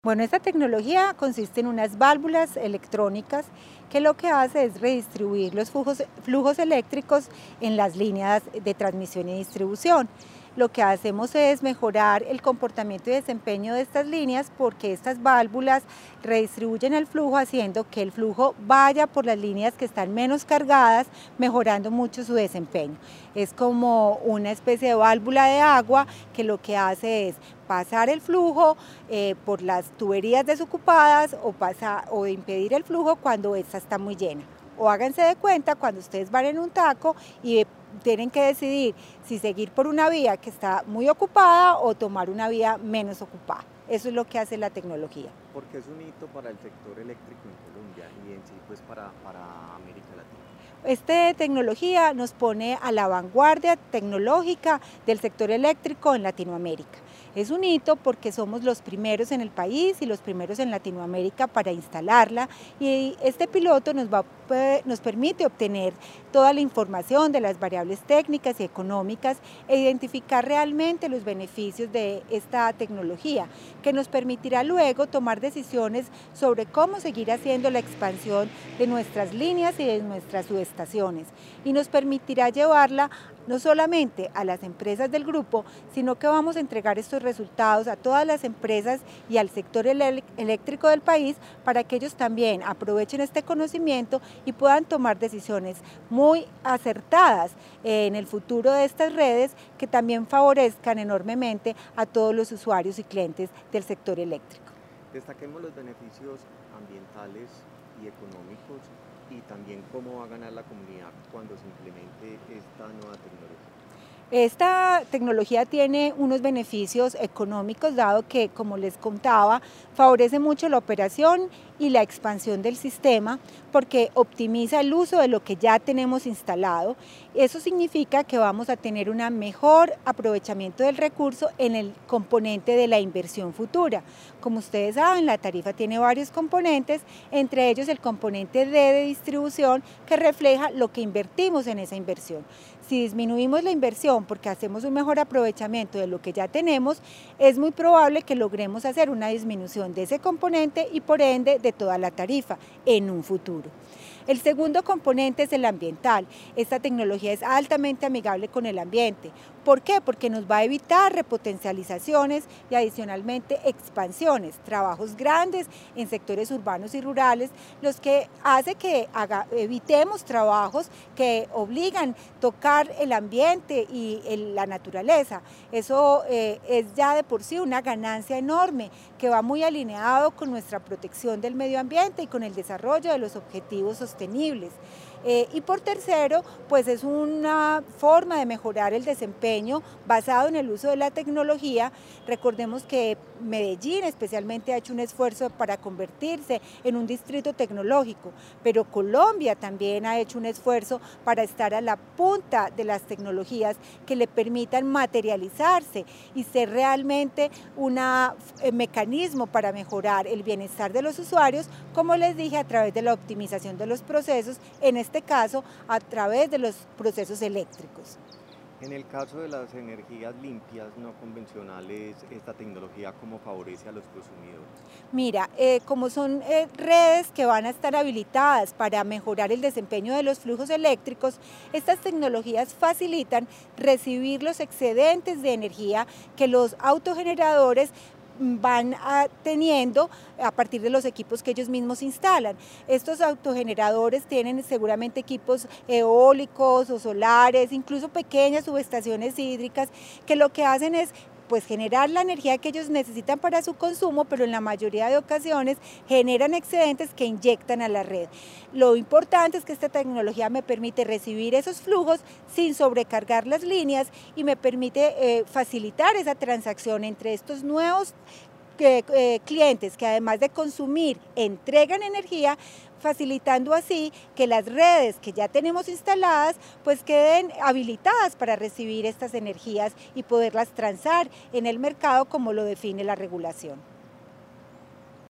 Bueno, esta tecnología consiste en unas válvulas electrónicas que lo que hace es redistribuir los flujos eléctricos en las líneas de transmisión y distribución. Lo que hacemos es mejorar el comportamiento y desempeño de estas líneas porque estas válvulas redistribuyen el flujo haciendo que el flujo vaya por las líneas que están menos cargadas, mejorando mucho su desempeño. Es como una especie de válvula de agua que lo que hace es pasar el flujo por las tuberías desocupadas o impedir el flujo cuando esta está muy llena. O háganse de cuenta cuando ustedes van en un taco y tienen que decidir si seguir por una vía que está muy ocupada o tomar una vía menos ocupada. Eso es lo que hace la tecnología. Porque es un hito para el sector eléctrico en Colombia y en sí pues para América Latina. Esta tecnología nos pone a la vanguardia tecnológica del sector eléctrico en Latinoamérica. Es un hito porque somos los primeros en el país y los primeros en Latinoamérica para instalarla, y este piloto nos permite obtener toda la información de las variables técnicas y económicas e identificar realmente los beneficios de esta tecnología, que nos permitirá luego tomar decisiones sobre cómo seguir haciendo la expansión de nuestras líneas y de nuestras subestaciones, y nos permitirá llevarla no solamente a las empresas del grupo, sino que vamos a entregar estos resultados a todas las empresas y al sector eléctrico del país para que ellos también aprovechen este conocimiento y puedan tomar decisiones muy acertadas en el futuro de estas redes, que también favorezcan enormemente a todos los usuarios y clientes del sector eléctrico. Destaquemos los beneficios ambientales y económicos y también cómo va a ganar la comunidad cuando se implemente esta nueva tecnología. Esta tecnología tiene unos beneficios económicos, dado que, como les contaba, favorece mucho la operación y la expansión del sistema porque optimiza el uso de lo que ya tenemos instalado. Eso significa que vamos a tener un mejor aprovechamiento del recurso en el componente de la inversión futura. Como ustedes saben, la tarifa tiene varios componentes, entre ellos el componente de distribución, que refleja lo que invertimos en esa inversión. Si disminuimos la inversión porque hacemos un mejor aprovechamiento de lo que ya tenemos, es muy probable que logremos hacer una disminución de ese componente y por ende de toda la tarifa en un futuro. El segundo componente es el ambiental. Esta tecnología es altamente amigable con el ambiente. ¿Por qué? Porque nos va a evitar repotencializaciones y adicionalmente expansiones, trabajos grandes en sectores urbanos y rurales, los que hace que evitemos trabajos que obligan a tocar el ambiente y la naturaleza. Eso es ya de por sí una ganancia enorme que va muy alineado con nuestra protección del medio ambiente y con el desarrollo de los objetivos sostenibles. Y por tercero, pues es una forma de mejorar el desempeño basado en el uso de la tecnología. Recordemos que Medellín especialmente ha hecho un esfuerzo para convertirse en un distrito tecnológico, pero Colombia también ha hecho un esfuerzo para estar a la punta de las tecnologías que le permitan materializarse y ser realmente un mecanismo para mejorar el bienestar de los usuarios, como les dije, a través de la optimización de los procesos, en este caso a través de los procesos eléctricos. En el caso de las energías limpias no convencionales, esta tecnología ¿cómo favorece a los consumidores? Mira, como son redes que van a estar habilitadas para mejorar el desempeño de los flujos eléctricos, estas tecnologías facilitan recibir los excedentes de energía que los autogeneradores van teniendo a partir de los equipos que ellos mismos instalan. Estos autogeneradores tienen seguramente equipos eólicos o solares, incluso pequeñas subestaciones hídricas, que lo que hacen es pues generar la energía que ellos necesitan para su consumo, pero en la mayoría de ocasiones generan excedentes que inyectan a la red. Lo importante es que esta tecnología me permite recibir esos flujos sin sobrecargar las líneas y me permite facilitar esa transacción entre estos nuevos clientes que, además de consumir, entregan energía, facilitando así que las redes que ya tenemos instaladas pues queden habilitadas para recibir estas energías y poderlas transar en el mercado como lo define la regulación.